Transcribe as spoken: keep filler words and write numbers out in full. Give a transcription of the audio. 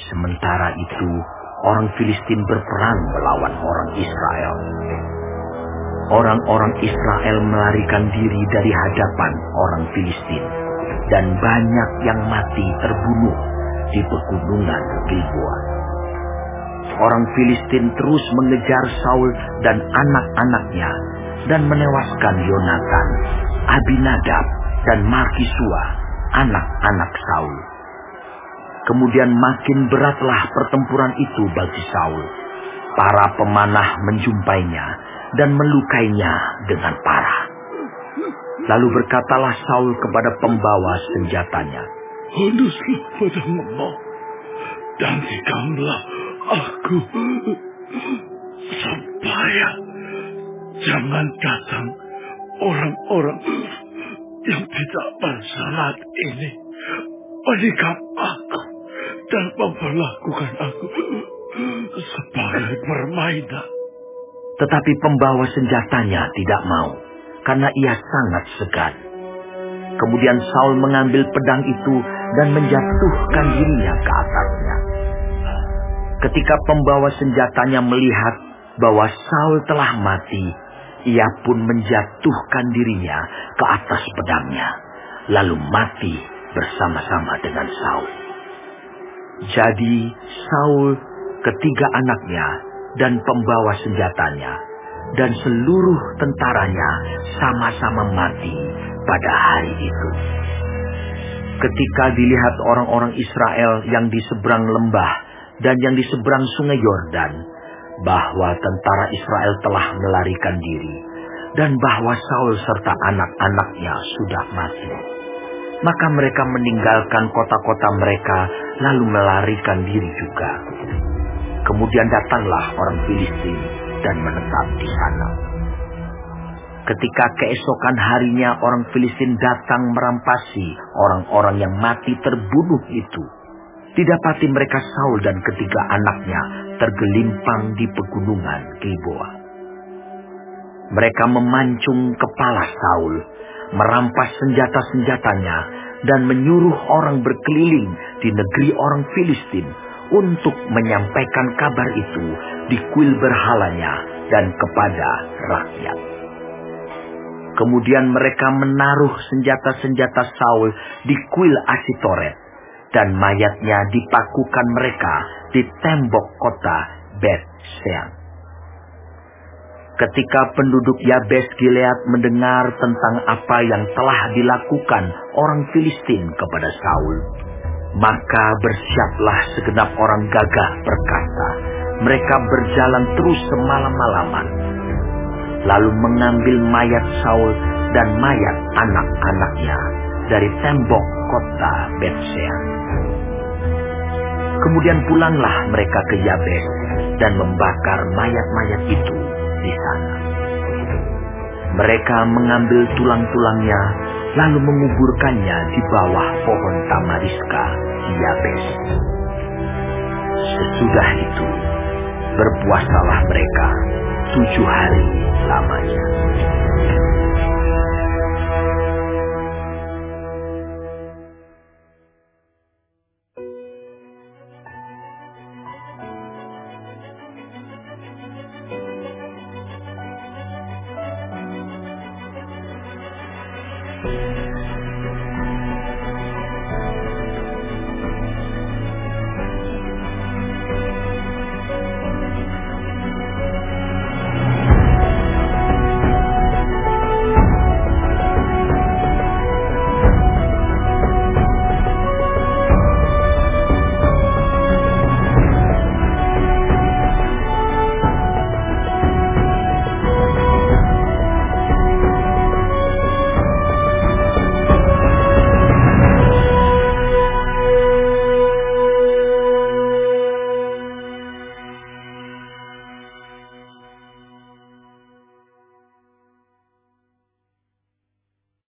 Sementara itu, orang Filistin berperang melawan orang Israel. Orang-orang Israel melarikan diri dari hadapan orang Filistin, dan banyak yang mati terbunuh di pegunungan Gilboa. Orang Filistin terus mengejar Saul dan anak-anaknya dan menewaskan Yonatan, Abinadab, dan Malkisua, anak-anak Saul. Kemudian makin beratlah pertempuran itu bagi Saul. Para pemanah menjumpainya dan melukainya dengan parah. Lalu berkatalah Saul kepada pembawa senjatanya, "Handuslah pedangmu dan tikamlah aku, supaya jangan datang orang-orang yang tidak bersalah ini menikam aku dan memperlakukan aku sebagai permainan." Tetapi pembawa senjatanya tidak mau, karena ia sangat segan. Kemudian Saul mengambil pedang itu dan menjatuhkan dirinya ke atasnya. Ketika pembawa senjatanya melihat bahwa Saul telah mati, ia pun menjatuhkan dirinya ke atas pedangnya, lalu mati bersama-sama dengan Saul. Jadi Saul, ketiga anaknya, dan pembawa senjatanya, dan seluruh tentaranya sama-sama mati pada hari itu. Ketika dilihat orang-orang Israel yang di seberang lembah dan yang di seberang sungai Yordan, bahwa tentara Israel telah melarikan diri, dan bahwa Saul serta anak-anaknya sudah mati, maka mereka meninggalkan kota-kota mereka lalu melarikan diri juga. Kemudian datanglah orang Filistin dan menetap di sana. Ketika keesokan harinya orang Filistin datang merampasi orang-orang yang mati terbunuh itu, didapati mereka Saul dan ketiga anaknya tergelimpang di pegunungan Gilboa. Mereka memancung kepala Saul, merampas senjata-senjatanya, dan menyuruh orang berkeliling di negeri orang Filistin untuk menyampaikan kabar itu di kuil berhalanya dan kepada rakyat. Kemudian mereka menaruh senjata-senjata Saul di kuil Asitoret, dan mayatnya dipakukan mereka di tembok kota Bet-Sean. Ketika penduduk Yabes Gilead mendengar tentang apa yang telah dilakukan orang Filistin kepada Saul, maka bersiaplah segenap orang gagah perkasa. Mereka berjalan terus semalam-malaman, lalu mengambil mayat Saul dan mayat anak-anaknya dari tembok kota Bet-Sean. Kemudian pulanglah mereka ke Yabes dan membakar mayat-mayat itu di sana. Mereka mengambil tulang-tulangnya lalu menguburkannya di bawah pohon tamariska di Yabes. Sesudah itu berpuasalah mereka tujuh hari lamanya.